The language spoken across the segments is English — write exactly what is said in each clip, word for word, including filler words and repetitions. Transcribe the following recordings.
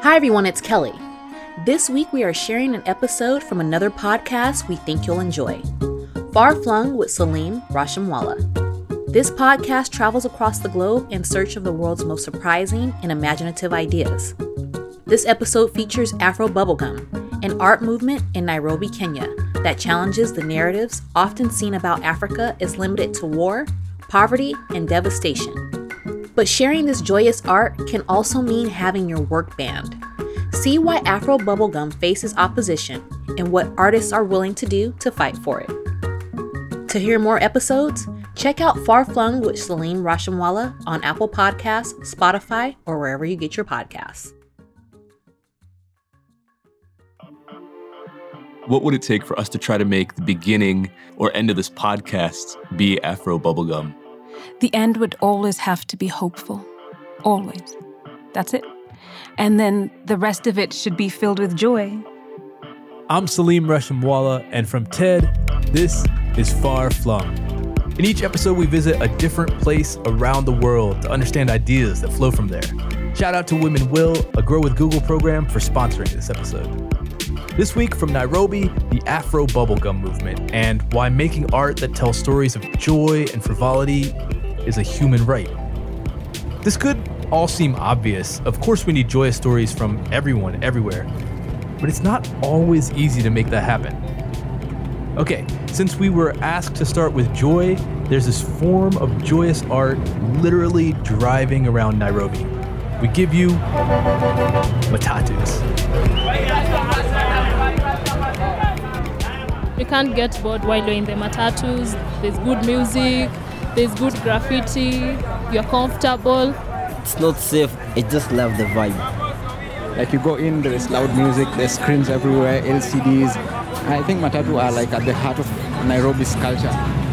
Hi everyone, it's Kelly. This week we are sharing an episode from another podcast we think you'll enjoy. Far Flung with Salim Roshamwala. This podcast travels across the globe in search of the world's most surprising and imaginative ideas. This episode features Afro Bubblegum, an art movement in Nairobi, Kenya, that challenges the narratives often seen about Africa as limited to war, poverty, and devastation. But sharing this joyous art can also mean having your work banned. See why Afro Bubblegum faces opposition and what artists are willing to do to fight for it. To hear more episodes, check out Far Flung with Salim Roshamwala on Apple Podcasts, Spotify, or wherever you get your podcasts. What would it take for us to try to make the beginning or end of this podcast be Afro Bubblegum? The end would always have to be hopeful. Always. That's it. And then the rest of it should be filled with joy. I'm Salim Roshamwala, and from TED, this is Far Flung. In each episode, we visit a different place around the world to understand ideas that flow from there. Shout out to Women Will, a Grow with Google program, for sponsoring this episode. This week from Nairobi, the Afro Bubblegum movement, and why making art that tells stories of joy and frivolity is a human right. This could all seem obvious. Of course, we need joyous stories from everyone, everywhere. But it's not always easy to make that happen. Okay, since we were asked to start with joy, there's this form of joyous art literally driving around Nairobi. We give you matatus. You can't get bored while you're in the matatus. There's good music, there's good graffiti, you're comfortable. It's not safe, I just love the vibe. Like you go in, there is loud music, there's screens everywhere, L C Ds. I think matatu are like at the heart of Nairobi's culture.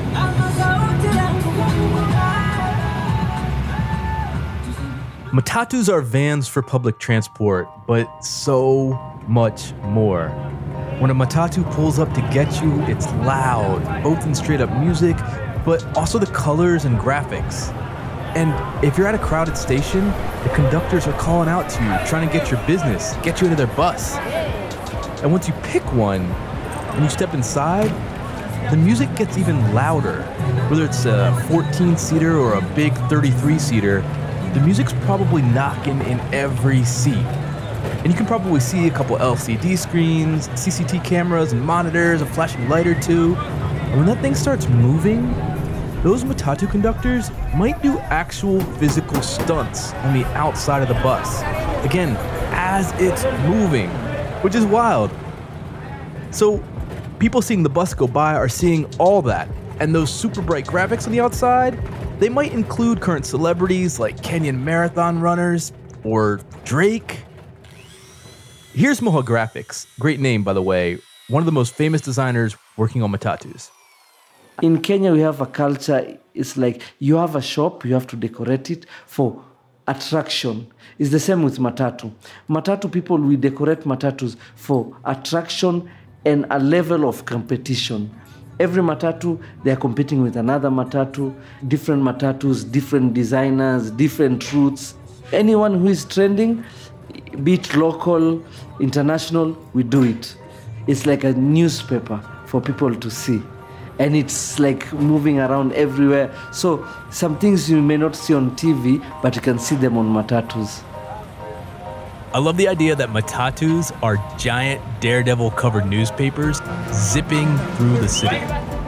Matatus are vans for public transport, but so much more. When a matatu pulls up to get you, it's loud, both in straight up music, but also the colors and graphics. And if you're at a crowded station, the conductors are calling out to you, trying to get your business, get you into their bus. And once you pick one and you step inside, the music gets even louder. Whether it's a fourteen-seater or a big thirty-three-seater, the music's probably knocking in every seat. And you can probably see a couple L C D screens, C C T V cameras and monitors, a flashing light or two. And when that thing starts moving, those matatu conductors might do actual physical stunts on the outside of the bus. Again, as it's moving, which is wild. So people seeing the bus go by are seeing all that. And those super bright graphics on the outside, they might include current celebrities like Kenyan marathon runners or Drake. Here's Moha Graphics, great name by the way, one of the most famous designers working on matatus. In Kenya, we have a culture, it's like you have a shop, you have to decorate it for attraction. It's the same with matatu. Matatu people, we decorate matatus for attraction and a level of competition. Every matatu, they are competing with another matatu, different matatus, different designers, different routes. Anyone who is trending, be it local, international, we do it. It's like a newspaper for people to see. And it's like moving around everywhere. So some things you may not see on T V, but you can see them on matatus. I love the idea that matatus are giant daredevil-covered newspapers zipping through the city.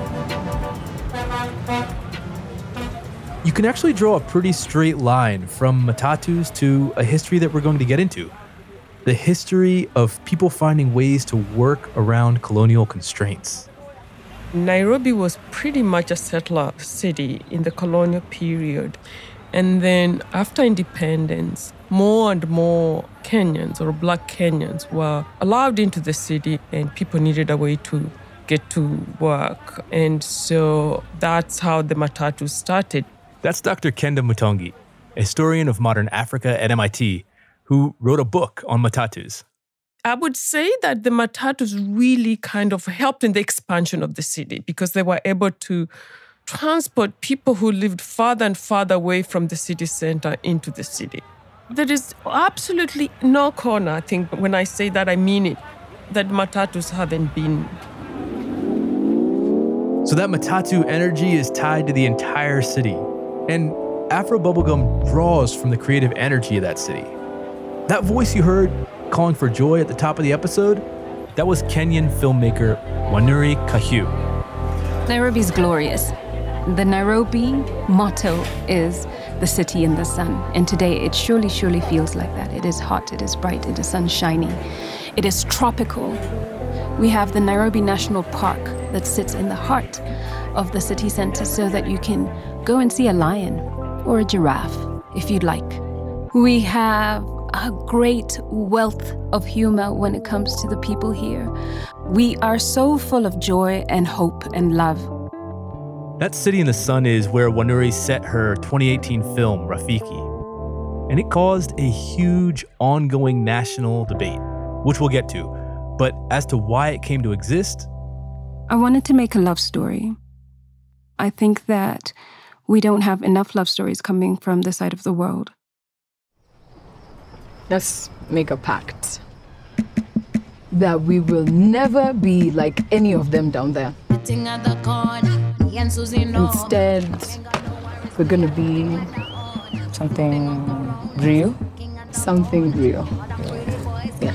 You can actually draw a pretty straight line from matatus to a history that we're going to get into. The history of people finding ways to work around colonial constraints. Nairobi was pretty much a settler city in the colonial period. And then after independence, more and more Kenyans or Black Kenyans were allowed into the city and people needed a way to get to work. And so that's how the matatu started. That's Doctor Kenda Mutongi, a historian of modern Africa at M I T, who wrote a book on matatus. I would say that the matatus really kind of helped in the expansion of the city because they were able to transport people who lived farther and farther away from the city center into the city. There is absolutely no corner, I think, when I say that, I mean it, that Matatus haven't been. So that Matatu energy is tied to the entire city. And Afro Bubblegum draws from the creative energy of that city. That voice you heard calling for joy at the top of the episode, that was Kenyan filmmaker Wanuri Kahiu. Nairobi's glorious. The Nairobi motto is the city in the sun. And today it surely, surely feels like that. It is hot, it is bright, it is sunshiny. It is tropical. We have the Nairobi National Park that sits in the heart of the city center so that you can go and see a lion or a giraffe if you'd like. We have a great wealth of humor when it comes to the people here. We are so full of joy and hope and love. That city in the sun is where Wanuri set her twenty eighteen film, Rafiki. And it caused a huge ongoing national debate, which we'll get to. But as to why it came to exist, I wanted to make a love story. I think that we don't have enough love stories coming from this side of the world. Let's make a pact that we will never be like any of them down there. Instead, we're gonna be something real. Something real. Yeah.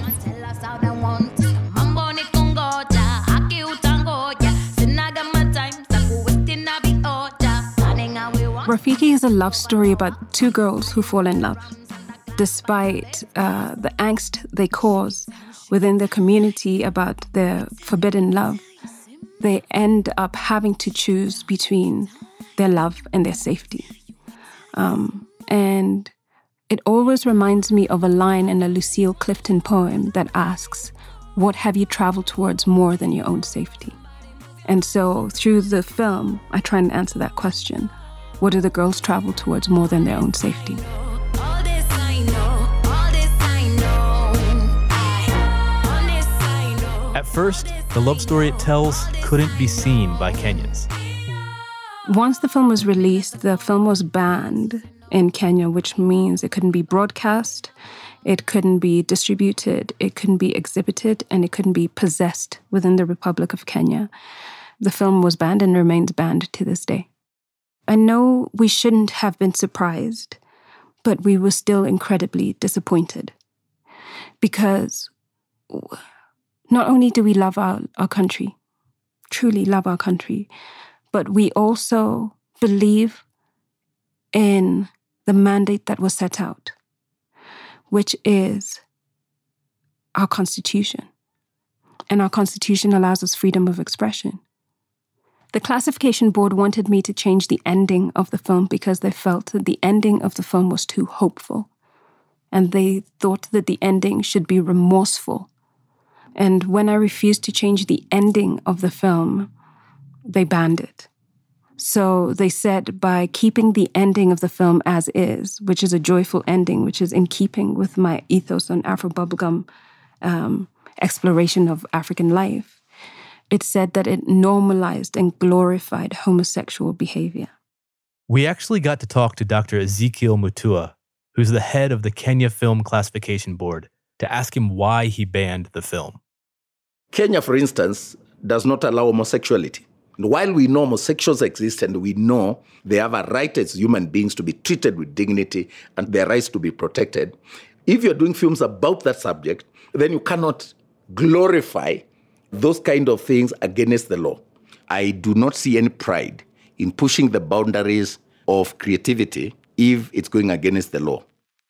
Rafiki is a love story about two girls who fall in love. Despite uh, the angst they cause within the community about their forbidden love, they end up having to choose between their love and their safety. Um, and it always reminds me of a line in a Lucille Clifton poem that asks, what have you traveled towards more than your own safety? And so through the film, I try and answer that question. What do the girls travel towards more than their own safety? at first, the love story it tells couldn't be seen by Kenyans. Once the film was released, the film was banned in Kenya, which means it couldn't be broadcast, it couldn't be distributed, it couldn't be exhibited, and it couldn't be possessed within the Republic of Kenya. The film was banned and remains banned to this day. I know we shouldn't have been surprised, but we were still incredibly disappointed. Because not only do we love our, our country, truly love our country, but we also believe in the mandate that was set out, which is our Constitution. And our Constitution allows us freedom of expression. The classification board wanted me to change the ending of the film because they felt that the ending of the film was too hopeful. And they thought that the ending should be remorseful. And when I refused to change the ending of the film, they banned it. So they said by keeping the ending of the film as is, which is a joyful ending, which is in keeping with my ethos on Afro Bubblegum um, exploration of African life, it said that it normalized and glorified homosexual behavior. We actually got to talk to Doctor Ezekiel Mutua, who's the head of the Kenya Film Classification Board, to ask him why he banned the film. Kenya, for instance, does not allow homosexuality. While we know homosexuals exist and we know they have a right as human beings to be treated with dignity and their rights to be protected, if you're doing films about that subject, then you cannot glorify those kind of things against the law. I do not see any pride in pushing the boundaries of creativity if it's going against the law.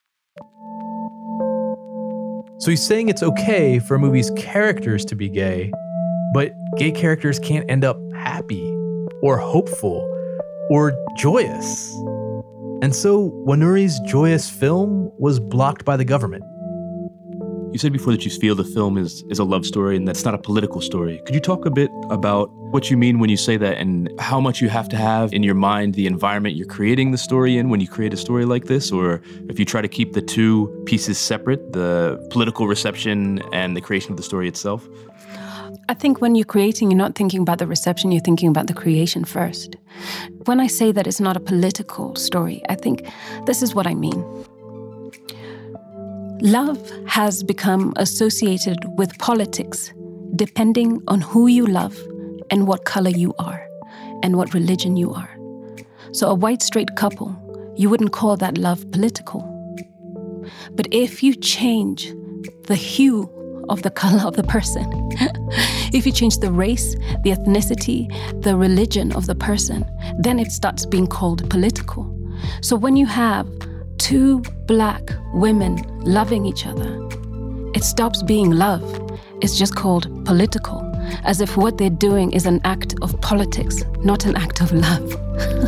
So he's saying it's okay for a movie's characters to be gay, but gay characters can't end up happy or hopeful or joyous. And so Wanuri's joyous film was blocked by the government. You said before that you feel the film is, is a love story and that's not a political story. Could you talk a bit about what you mean when you say that and how much you have to have in your mind the environment you're creating the story in when you create a story like this? Or if you try to keep the two pieces separate, the political reception and the creation of the story itself? I think when you're creating, you're not thinking about the reception, you're thinking about the creation first. When I say that it's not a political story, I think this is what I mean. Love has become associated with politics, depending on who you love and what color you are and what religion you are. So a white straight couple, you wouldn't call that love political. But if you change the hue of the color of the person, if you change the race, the ethnicity, the religion of the person, then it starts being called political. So when you have two black women loving each other, it stops being love. It's just called political, as if what they're doing is an act of politics, not an act of love.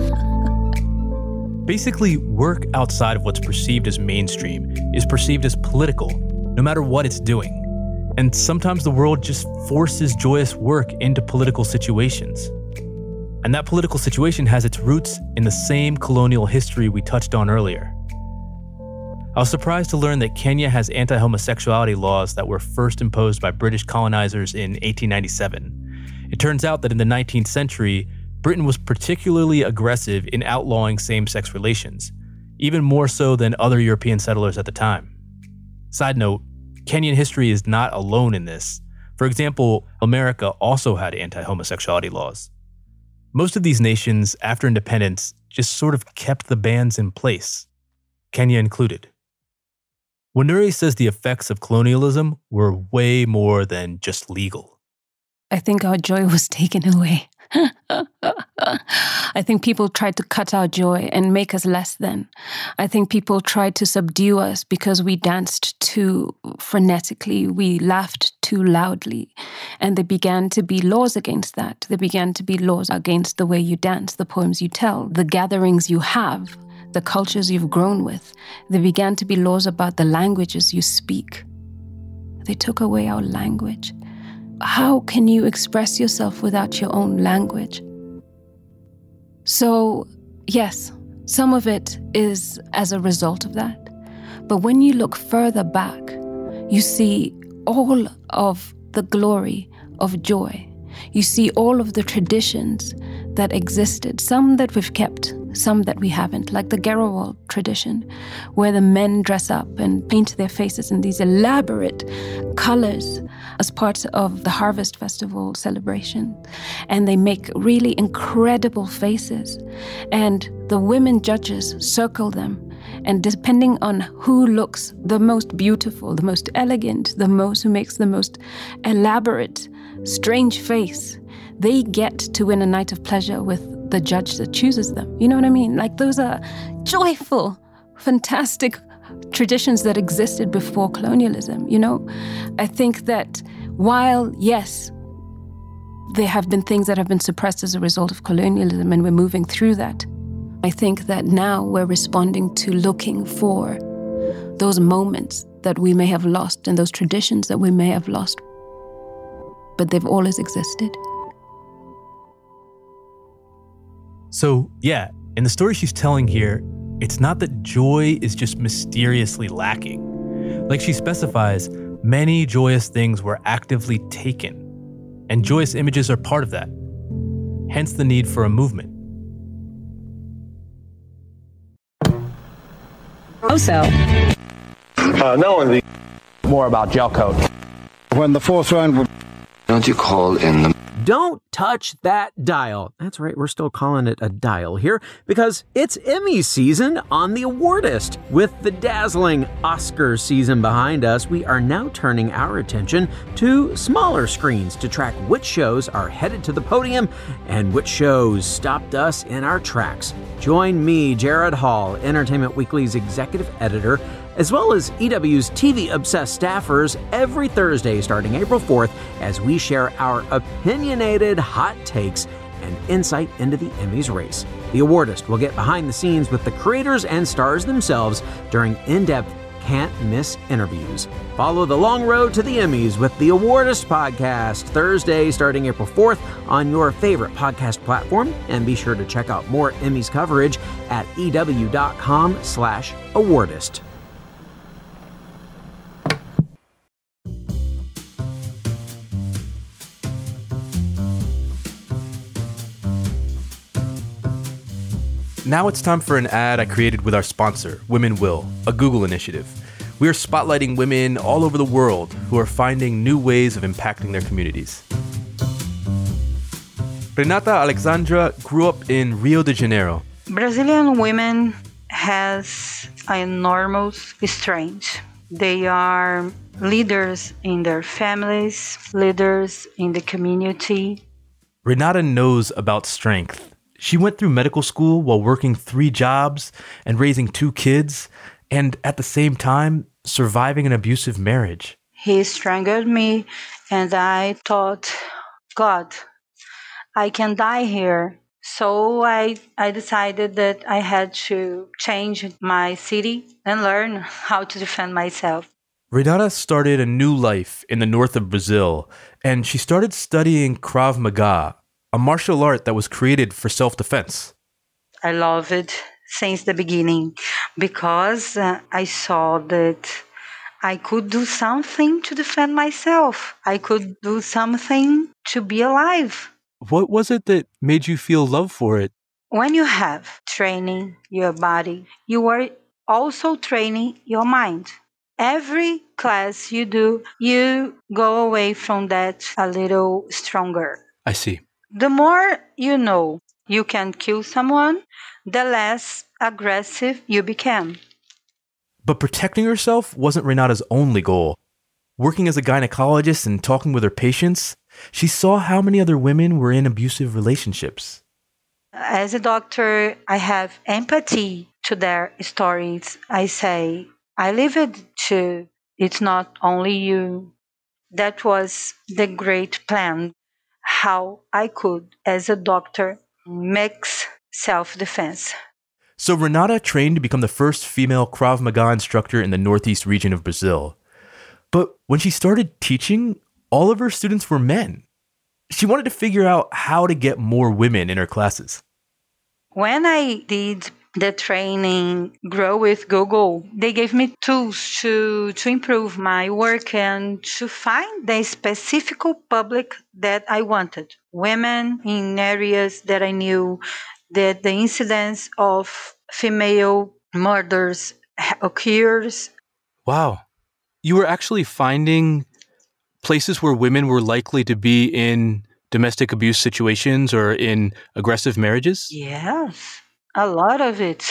Basically, work outside of what's perceived as mainstream is perceived as political, no matter what it's doing. And sometimes the world just forces joyous work into political situations. And that political situation has its roots in the same colonial history we touched on earlier. I was surprised to learn that Kenya has anti-homosexuality laws that were first imposed by British colonizers in eighteen ninety-seven. It turns out that in the nineteenth century, Britain was particularly aggressive in outlawing same-sex relations, even more so than other European settlers at the time. Side note, Kenyan history is not alone in this. For example, America also had anti-homosexuality laws. Most of these nations, after independence, just sort of kept the bans in place, Kenya included. Wanuri says the effects of colonialism were way more than just legal. I think our joy was taken away. I think people tried to cut our joy and make us less than. I think people tried to subdue us because we danced too frenetically, we laughed too loudly, and there began to be laws against that. There began to be laws against the way you dance, the poems you tell, the gatherings you have, the cultures you've grown with. There began to be laws about the languages you speak. They took away our language. How can you express yourself without your own language? So, yes, some of it is as a result of that. But when you look further back, you see all of the glory of joy. You see all of the traditions that existed, some that we've kept, some that we haven't, like the Garawal tradition, where the men dress up and paint their faces in these elaborate colors as part of the Harvest Festival celebration. And they make really incredible faces. And the women judges circle them. And depending on who looks the most beautiful, the most elegant, the most who makes the most elaborate, strange face, they get to win a night of pleasure with the judge that chooses them. You know what I mean? Like, those are joyful, fantastic traditions that existed before colonialism, you know? I think that while, yes, there have been things that have been suppressed as a result of colonialism, and we're moving through that, I think that now we're responding to looking for those moments that we may have lost and those traditions that we may have lost. But they've always existed. So, yeah, in the story she's telling here, it's not that joy is just mysteriously lacking. Like she specifies, many joyous things were actively taken, and joyous images are part of that. Hence the need for a movement. Also, uh, no, the more about gel coat. When the fourth round would. Don't you call in the. Don't touch that dial. That's right, we're still calling it a dial here because it's Emmy season on The Awardist. With the dazzling Oscars season behind us, we are now turning our attention to smaller screens to track which shows are headed to the podium and which shows stopped us in our tracks. Join me, Jared Hall, Entertainment Weekly's executive editor, as well as E W's T V-obsessed staffers every Thursday starting April fourth as we share our opinionated hot takes and insight into the Emmys race. The Awardist will get behind the scenes with the creators and stars themselves during in-depth, can't-miss interviews. Follow the long road to the Emmys with the Awardist podcast Thursday starting April fourth on your favorite podcast platform, and be sure to check out more Emmys coverage at ew.com slash awardist. Now it's time for an ad I created with our sponsor, Women Will, a Google initiative. We are spotlighting women all over the world who are finding new ways of impacting their communities. Renata Alexandra grew up in Rio de Janeiro. Brazilian women has enormous strength. They are leaders in their families, leaders in the community. Renata knows about strength. She went through medical school while working three jobs and raising two kids, and at the same time, surviving an abusive marriage. He strangled me, and I thought, God, I can die here. So I, I decided that I had to change my city and learn how to defend myself. Renata started a new life in the north of Brazil, and she started studying Krav Maga, a martial art that was created for self-defense. I love it since the beginning because uh, I saw that I could do something to defend myself. I could do something to be alive. What was it that made you feel love for it? When you have training your body, you are also training your mind. Every class you do, you go away from that a little stronger. I see. The more you know you can kill someone, the less aggressive you become. But protecting herself wasn't Renata's only goal. Working as a gynecologist and talking with her patients, she saw how many other women were in abusive relationships. As a doctor, I have empathy to their stories. I say, I live it too. It's not only you. That was the great plan, how I could, as a doctor, mix self-defense. So Renata trained to become the first female Krav Maga instructor in the northeast region of Brazil. But when she started teaching, all of her students were men. She wanted to figure out how to get more women in her classes. When I did the training Grow with Google, they gave me tools to, to improve my work and to find the specific public that I wanted. Women in areas that I knew that the incidence of female murders occurs. Wow. You were actually finding places where women were likely to be in domestic abuse situations or in aggressive marriages? Yes, a lot of it.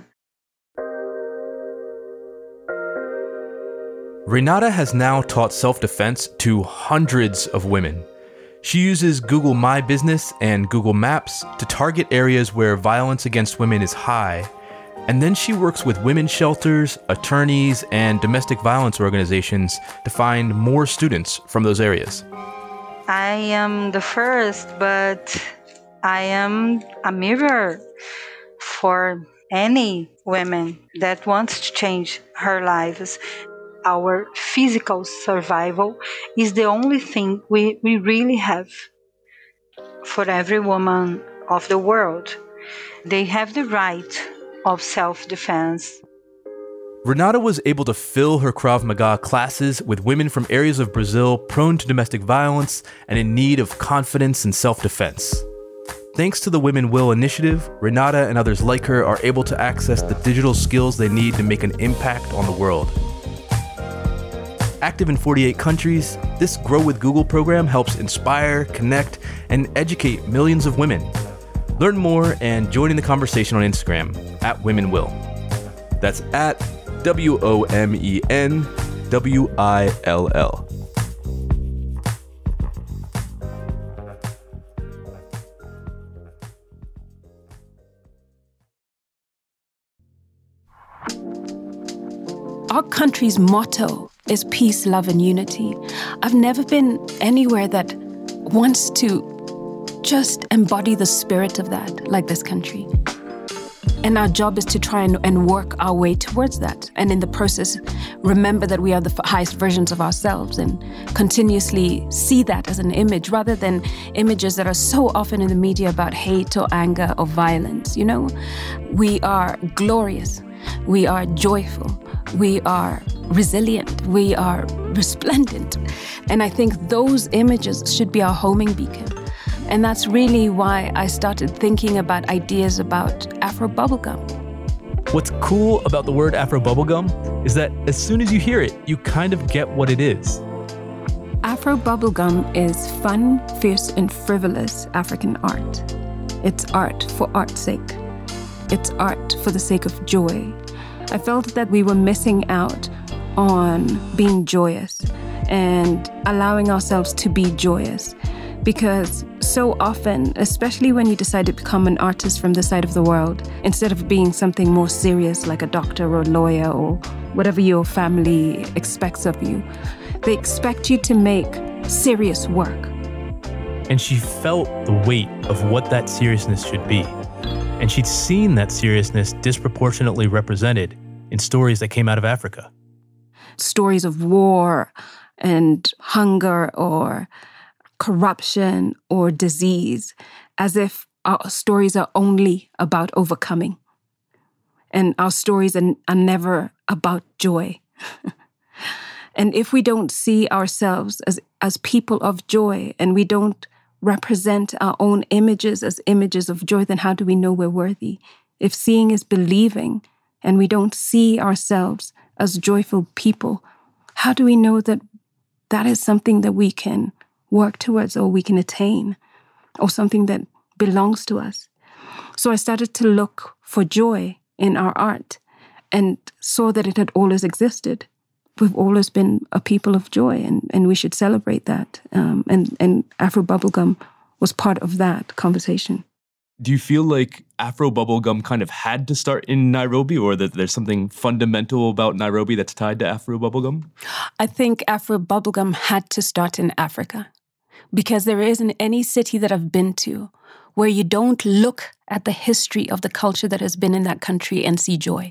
Renata has now taught self-defense to hundreds of women. She uses Google My Business and Google Maps to target areas where violence against women is high, and then she works with women's shelters, attorneys, and domestic violence organizations to find more students from those areas. I am the first, but I am a mirror for any woman that wants to change her lives. Our physical survival is the only thing we, we really have for every woman of the world. They have the right of self-defense. Renata was able to fill her Krav Maga classes with women from areas of Brazil prone to domestic violence and in need of confidence and self-defense. Thanks to the Women Will initiative, Renata and others like her are able to access the digital skills they need to make an impact on the world. Active in forty-eight countries, this Grow with Google program helps inspire, connect, and educate millions of women. Learn more and join in the conversation on Instagram at Women Will. That's at W O M E N W I L L. Our country's motto is peace, love, and unity. I've never been anywhere that wants to just embody the spirit of that, like this country. And our job is to try and, and work our way towards that. And in the process, remember that we are the f- highest versions of ourselves and continuously see that as an image rather than images that are so often in the media about hate or anger or violence. You know, we are glorious. We are joyful. We are resilient. We are resplendent. And I think those images should be our homing beacon. And that's really why I started thinking about ideas about Afro bubblegum. What's cool about the word Afro bubblegum is that as soon as you hear it, you kind of get what it is. Afro bubblegum is fun, fierce, and frivolous African art. It's art for art's sake. It's art for the sake of joy. I felt that we were missing out on being joyous and allowing ourselves to be joyous. Because so often, especially when you decide to become an artist from this side of the world, instead of being something more serious like a doctor or a lawyer or whatever your family expects of you, they expect you to make serious work. And she felt the weight of what that seriousness should be. And she'd seen that seriousness disproportionately represented in stories that came out of Africa. Stories of war and hunger or corruption or disease, as if our stories are only about overcoming. And our stories are, are never about joy. And if we don't see ourselves as, as people of joy, and we don't represent our own images as images of joy, then how do we know we're worthy? If seeing is believing, and we don't see ourselves as joyful people, how do we know that that is something that we can work towards or we can attain or something that belongs to us? So I started to look for joy in our art and saw that it had always existed. We've always been a people of joy, and, and we should celebrate that. Um, and, and Afro Bubblegum was part of that conversation. Do you feel like Afro Bubblegum kind of had to start in Nairobi, or that there's something fundamental about Nairobi that's tied to Afro Bubblegum? I think Afro Bubblegum had to start in Africa, because there isn't any city that I've been to where you don't look at the history of the culture that has been in that country and see joy.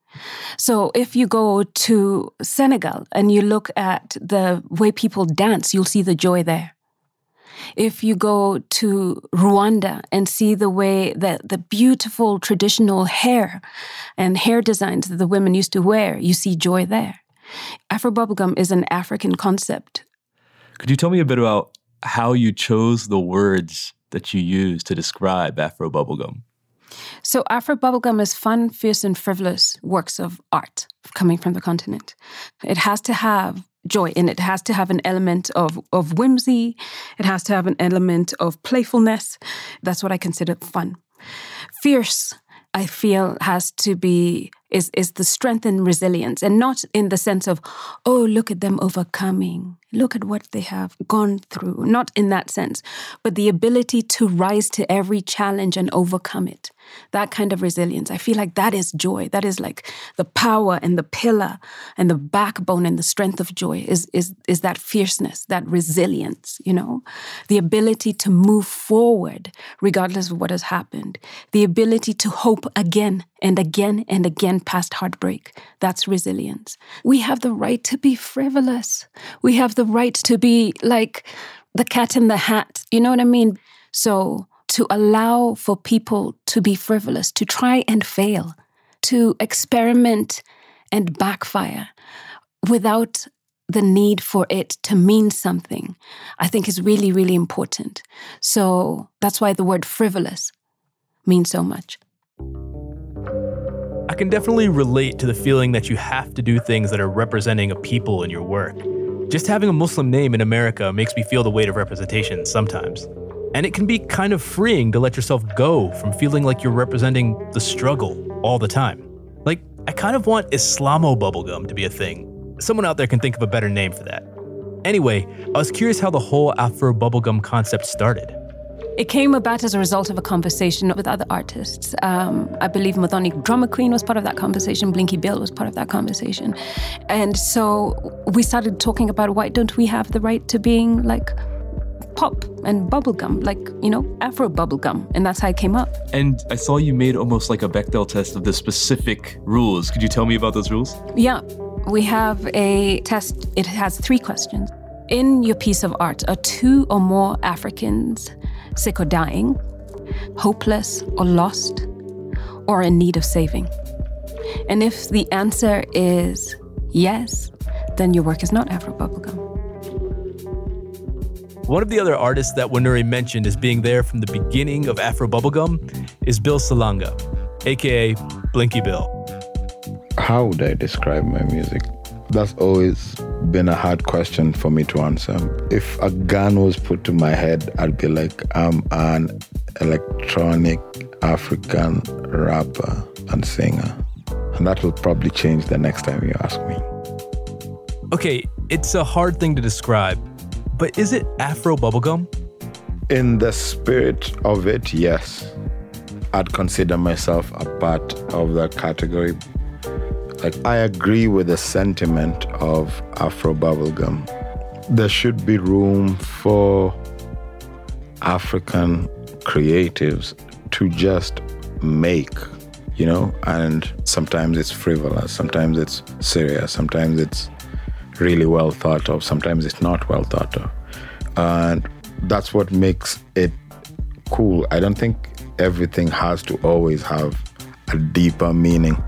So if you go to Senegal and you look at the way people dance, you'll see the joy there. If you go to Rwanda and see the way that the beautiful traditional hair and hair designs that the women used to wear, you see joy there. Afro Bubblegum is an African concept. Could you tell me a bit about how you chose the words that you use to describe Afro Bubblegum? So Afro Bubblegum is fun, fierce, and frivolous works of art coming from the continent. It has to have joy in it. It has to have an element of, of whimsy. It has to have an element of playfulness. That's what I consider fun. Fierce, I feel, has to be, is, is the strength and resilience, and not in the sense of, oh, look at them overcoming. Look at what they have gone through. Not in that sense, but the ability to rise to every challenge and overcome it. That kind of resilience. I feel like that is joy. That is like the power and the pillar and the backbone and the strength of joy is, is, is that fierceness, that resilience, you know, the ability to move forward regardless of what has happened, the ability to hope again and again and again past heartbreak. That's resilience. We have the right to be frivolous. We have the right to be like the cat in the hat. You know what I mean? So to allow for people to be frivolous, to try and fail, to experiment and backfire without the need for it to mean something, I think is really, really important. So that's why the word frivolous means so much. I can definitely relate to the feeling that you have to do things that are representing a people in your work. Just having a Muslim name in America makes me feel the weight of representation sometimes. And it can be kind of freeing to let yourself go from feeling like you're representing the struggle all the time. Like, I kind of want Islamo Bubblegum to be a thing. Someone out there can think of a better name for that. Anyway, I was curious how the whole Afro Bubblegum concept started. It came about as a result of a conversation with other artists. Um, I believe Muthoni Drummer Queen was part of that conversation. Blinky Bill was part of that conversation. And so we started talking about, why don't we have the right to being like pop and bubblegum, like, you know, Afro bubblegum. And that's how it came up. And I saw you made almost like a Bechdel test of the specific rules. Could you tell me about those rules? Yeah, we have a test. It has three questions. In your piece of art, are two or more Africans sick or dying, hopeless or lost, or in need of saving? And if the answer is yes, then your work is not Afro bubblegum. One of the other artists that Wanuri mentioned as being there from the beginning of Afro Bubblegum is Bill Salanga, aka Blinky Bill. How would I describe my music? That's always been a hard question for me to answer. If a gun was put to my head, I'd be like, I'm an electronic African rapper and singer. And that will probably change the next time you ask me. Okay, it's a hard thing to describe, but is it Afro bubblegum? In the spirit of it, yes. I'd consider myself a part of that category. Like, I agree with the sentiment of Afro bubblegum. There should be room for African creatives to just make, you know, and sometimes it's frivolous, sometimes it's serious, sometimes it's really well thought of, sometimes it's not well thought of. And that's what makes it cool. I don't think everything has to always have a deeper meaning.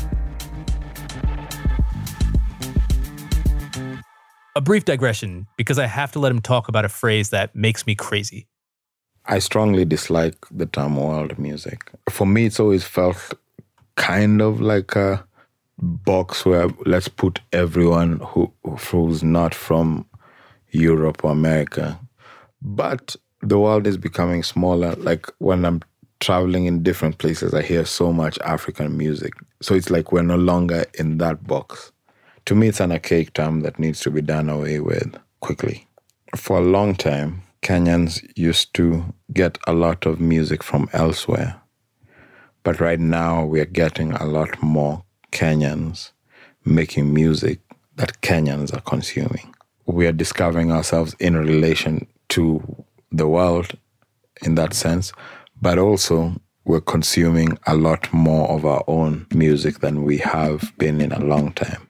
A brief digression, because I have to let him talk about a phrase that makes me crazy. I strongly dislike the term world music. For me, it's always felt kind of like a box where let's put everyone who who's not from Europe or America. But the world is becoming smaller. Like when I'm traveling in different places, I hear so much African music. So it's like we're no longer in that box. To me, it's an archaic term that needs to be done away with quickly. For a long time, Kenyans used to get a lot of music from elsewhere. But right now, we are getting a lot more Kenyans making music that Kenyans are consuming. We are discovering ourselves in relation to the world in that sense, but also we're consuming a lot more of our own music than we have been in a long time.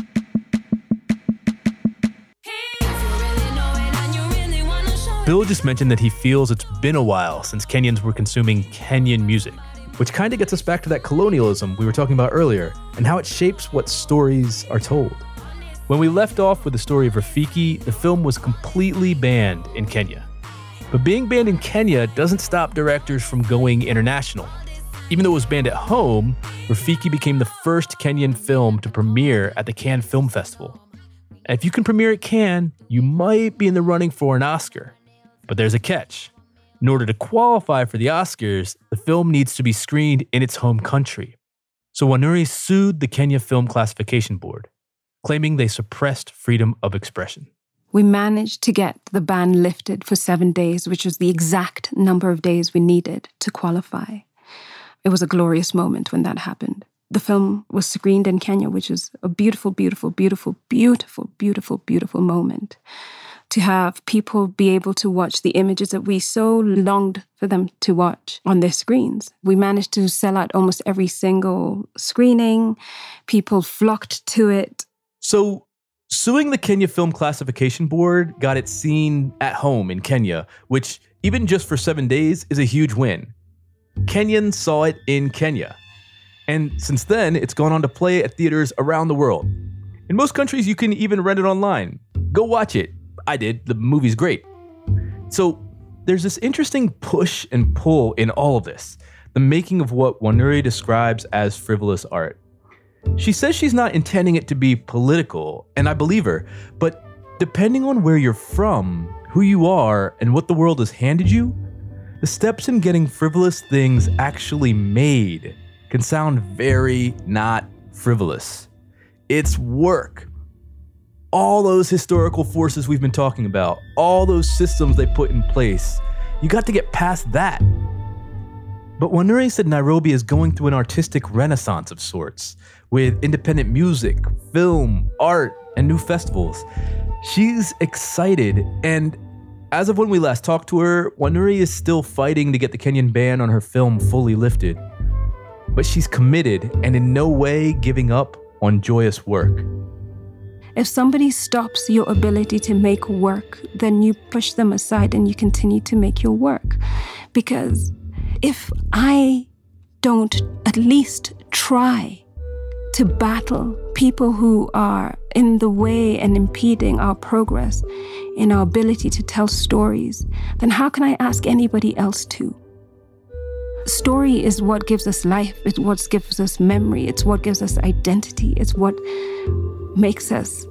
Bill just mentioned that he feels it's been a while since Kenyans were consuming Kenyan music, which kind of gets us back to that colonialism we were talking about earlier and how it shapes what stories are told. When we left off with the story of Rafiki, the film was completely banned in Kenya. But being banned in Kenya doesn't stop directors from going international. Even though it was banned at home, Rafiki became the first Kenyan film to premiere at the Cannes Film Festival. And if you can premiere at Cannes, you might be in the running for an Oscar. But there's a catch. In order to qualify for the Oscars, the film needs to be screened in its home country. So Wanuri sued the Kenya Film Classification Board, claiming they suppressed freedom of expression. We managed to get the ban lifted for seven days, which was the exact number of days we needed to qualify. It was a glorious moment when that happened. The film was screened in Kenya, which is a beautiful, beautiful, beautiful, beautiful, beautiful, beautiful moment. To have people be able to watch the images that we so longed for them to watch on their screens. We managed to sell out almost every single screening. People flocked to it. So, suing the Kenya Film Classification Board got it seen at home in Kenya, which, even just for seven days, is a huge win. Kenyans saw it in Kenya. And since then, it's gone on to play at theaters around the world. In most countries, you can even rent it online. Go watch it. I did. The movie's great. So there's this interesting push and pull in all of this, the making of what Wanuri describes as frivolous art. She says she's not intending it to be political, and I believe her, but depending on where you're from, who you are, and what the world has handed you, the steps in getting frivolous things actually made can sound very not frivolous. It's work. All those historical forces we've been talking about, all those systems they put in place, you got to get past that. But Wanuri said Nairobi is going through an artistic renaissance of sorts, with independent music, film, art, and new festivals. She's excited, and as of when we last talked to her, Wanuri is still fighting to get the Kenyan ban on her film fully lifted. But she's committed and in no way giving up on joyous work. If somebody stops your ability to make work, then you push them aside and you continue to make your work. Because if I don't at least try to battle people who are in the way and impeding our progress in our ability to tell stories, then how can I ask anybody else to? story is what gives us life. It's what gives us memory. It's what gives us identity. It's what makes us.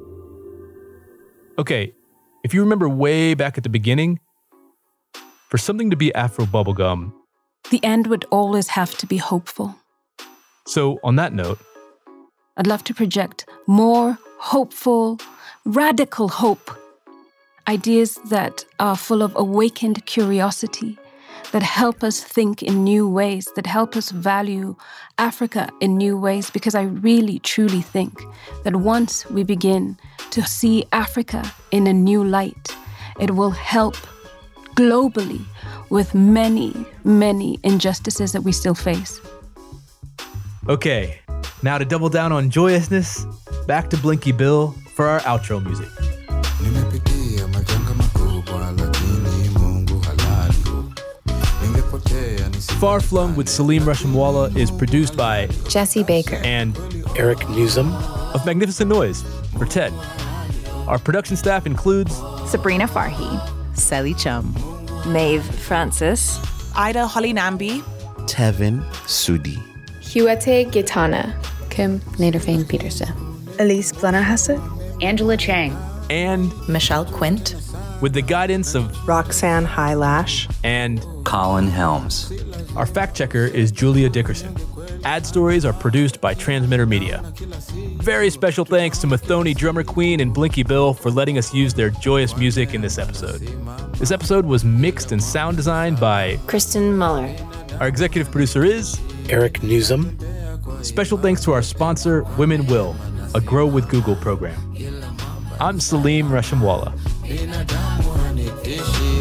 Okay, if you remember way back at the beginning, for something to be Afro bubblegum, the end would always have to be hopeful. So on that note, I'd love to project more hopeful, radical hope. Ideas that are full of awakened curiosity, that help us think in new ways, that help us value Africa in new ways, because I really, truly think that once we begin to see Africa in a new light, it will help globally with many, many injustices that we still face. Okay, now to double down on joyousness, back to Blinky Bill for our outro music. Far Flung with Salim Rushamwala is produced by Jesse Baker and Eric Newsom of Magnificent Noise for TED. Our production staff includes Sabrina Farhi, Sally Chum, Maeve Francis, Ida Holly-Nambi, Tevin Sudi, Huete Gitana, Kim Naderfane Peterson, Elise Blennerhassett, Angela Chang, and Michelle Quint, with the guidance of Roxanne Highlash and Colin Helms. Our fact checker is Julia Dickerson. Ad stories are produced by Transmitter Media. Very special thanks to Mathoni Drummer Queen and Blinky Bill for letting us use their joyous music in this episode. This episode was mixed and sound designed by Kristen Muller. Our executive producer is Eric Newsom. Special thanks to our sponsor, Women Will, a Grow with Google program. I'm Salim Rushamwala. Binadamu ni dishi